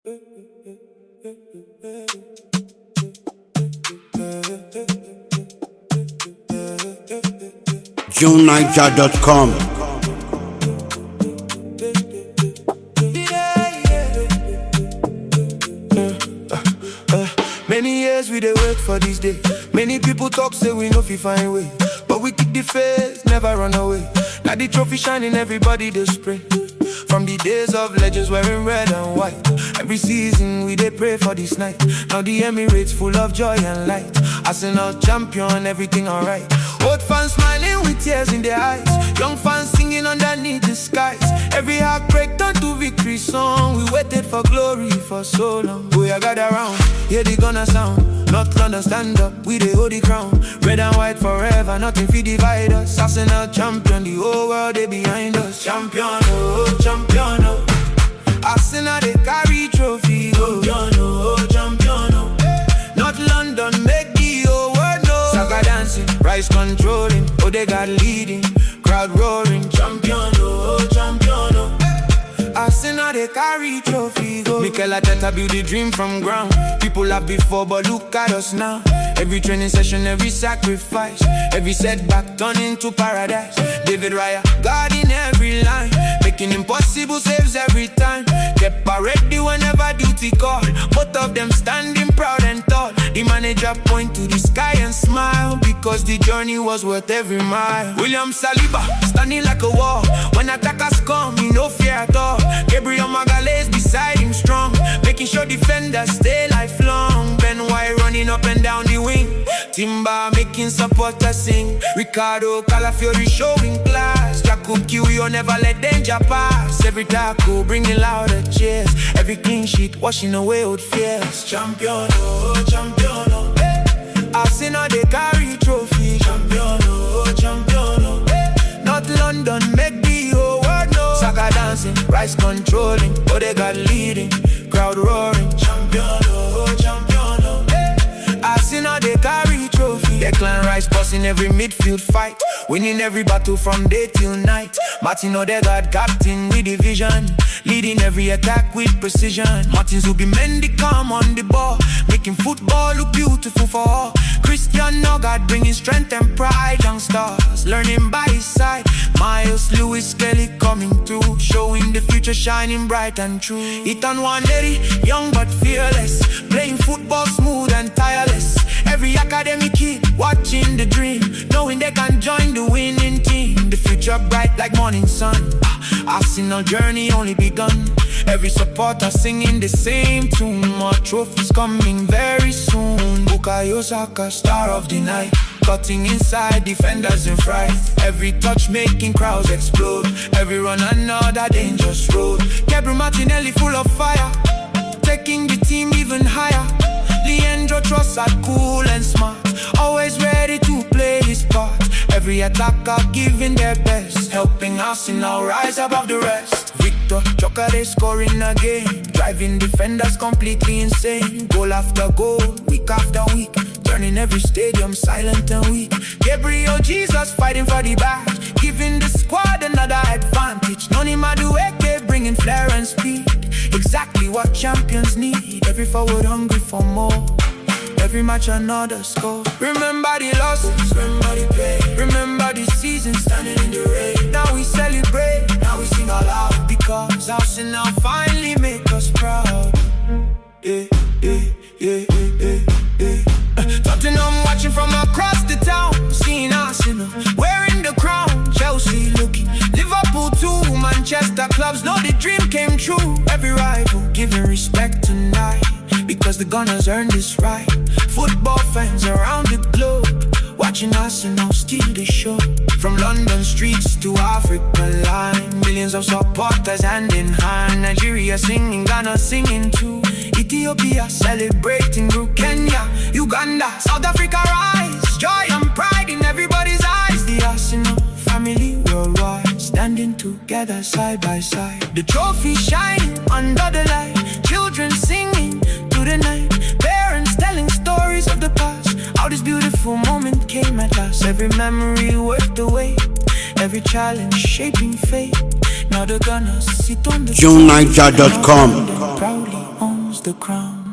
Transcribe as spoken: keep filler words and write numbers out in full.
June Niger dot com. Many years we dey wait for this day. Many people talk say we no fit find way, but we keep the faith, never run away. Now the trophy shining, everybody dey spray. From the days of legends wearing red and white, every season we dey pray for this night. Now the Emirates full of joy and light. Arsenal champion, everything alright. Old fans smiling with tears in their eyes, young fans singing underneath the skies. Every heartbreak turned to victory song. We waited for glory for so long. We are gathered around, hear the gunner sound. North London stand up, we dey hold the crown. Red and white forever, nothing fit divide us. Arsenal champion, the whole world they behind us. Champion, oh, champion, oh. Arsenal they carry trophy, oh. Champion, oh, champion, oh. North London make the whole world know. Saka dancing, rise controlling, Odegaard leading, crowd roaring. Champion, oh, champion, oh. Arsenal they carry trophy, go. Mikel Arteta build the dream from ground. People laugh before, but look at us now. Every training session, every sacrifice, every setback turn into paradise. David Raya, God in every line, making impossible saves every time. Kepa ready whenever duty call. Both of them standing proud and tall. The manager point to the sky and smile, because the journey was worth every mile. William Saliba, standing like a wall. When attackers come, he no fear at all. Gabriel Magalhaes beside him strong, making sure defenders stay lifelong. Ben White running up and down the wing, Timber making supporters sing. Ricardo Calafiori showing class. Jakub Kiwior never let danger pass. Every tackle bringing louder cheers. Every clean sheet washing away old fears. Champion, oh, champion, oh. Arsenal they carry trophy. Champion, oh, champion, oh. North London make the whole world know. Saka dancing, rise controlling, Odegaard leading, crowd roaring. Champion, oh, champion, oh. Arsenal they carry trophy. Declan Rice bossing every midfield fight, winning every battle from day till night. Martin Odegaard captain with the vision, leading every attack with precision. Martin Zubimendi calm on the ball, making football look beautiful for all. Christian Nogard bringing strength and pride. Young stars learning by his side. Miles Lewis Kelly coming through, showing the future shining bright and true. Ethan Nwaneri, young but fearless, playing football smooth and tireless. Every academy kid watching the dream, knowing they can join the winning team. The future bright like morning sun. Arsenal journey only begun. Every supporter singing the same tune. More trophies coming very soon. Bukayo Saka, star of the night, cutting inside defenders in fright. Every touch making crowds explode. Every run another dangerous road. Gabriel Martinelli full of fire, taking the team even higher. Leandro Trossard cool and smart, always ready to play his part. Every attacker giving their best, helping Arsenal rise above the rest. Victor Chokade scoring again, driving defenders completely insane. Goal after goal, week after week, turning every stadium silent and weak. Gabriel Jesus fighting for the badge, giving the squad another advantage. Noni Madueke bringing flair and speed, exactly what champions need. Every forward hungry for more, every match another score. Remember the losses, remember the pain, remember the season standing in the rain. Now we celebrate, now we sing all out, because Arsenal finally make us proud. Yeah, yeah, yeah, yeah, yeah. Uh, Tottenham watching from across the town, seeing Arsenal wearing the crown. Chelsea looking, Liverpool too. Manchester clubs know the dream came true. Every rival giving respect tonight, because the Gunners earned this right. Football fans around the globe watching Arsenal steal the show. From London streets to African line, millions of supporters hand in hand. Nigeria singing, Ghana singing too. Ethiopia celebrating through Kenya, Uganda, South Africa rise. Joy and pride in everybody's eyes. The Arsenal family worldwide, standing together side by side. The trophy shining under the light, children singing through the night, parents telling stories of the past, how this beautiful moment came at last. Every memory worth the wait, every challenge shaping fate. Now the Gunners sit on the June Niger dot com. proudly on owns the crown.